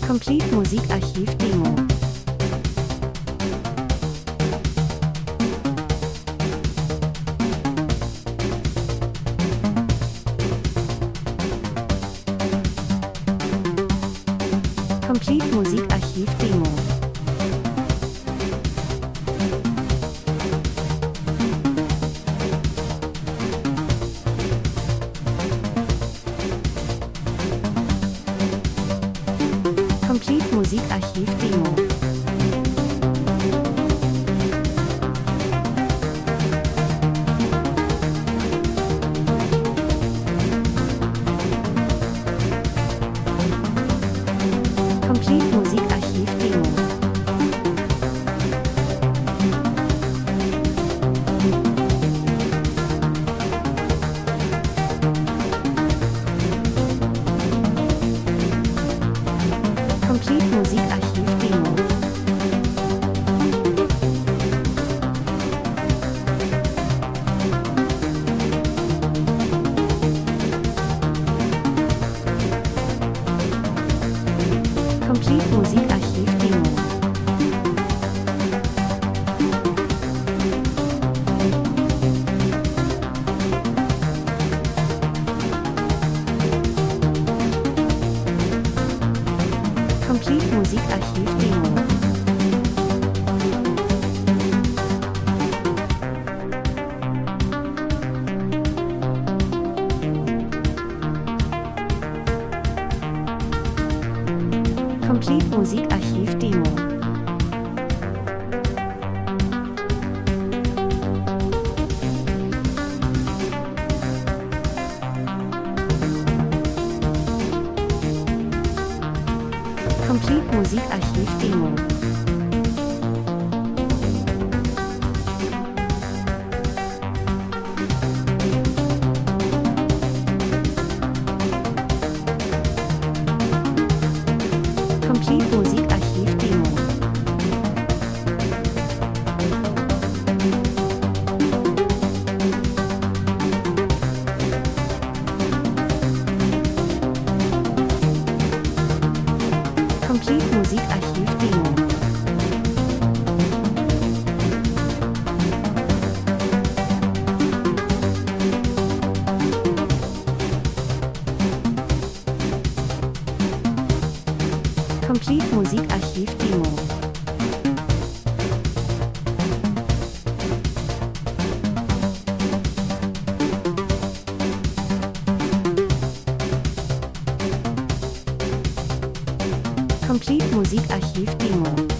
Complete Musikarchiv Demo. Complete Musikarchiv Demo. Complete Musikarchiv Demo. Complete Musikarchiv Demo. Complete Musikarchiv Demo. Complete Musikarchiv Demo. Complete Musikarchiv Demo. Complete Musikarchiv Demo. Complete Musikarchiv Demo. Complete Musikarchiv Demo. Complete Musikarchiv Demo. Complete Musikarchiv Demo. Complete Musikarchiv Demo.